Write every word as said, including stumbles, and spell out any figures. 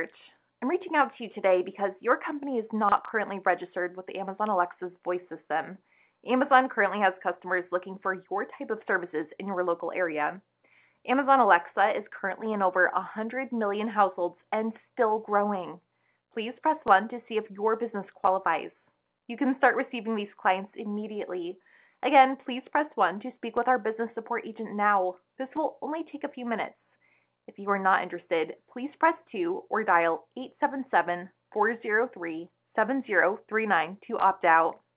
Research. I'm reaching out to you today because your company is not currently registered with Amazon Alexa's voice system. Amazon currently has customers looking for your type of services in your local area. Amazon Alexa is currently in over one hundred million households and still growing. Please press one to see if your business qualifies. You can start receiving these clients immediately. Again, please press one to speak with our business support agent now. This will only take a few minutes. If you are not interested, please press two or dial eight seven seven, four zero three, seven zero three nine to opt out.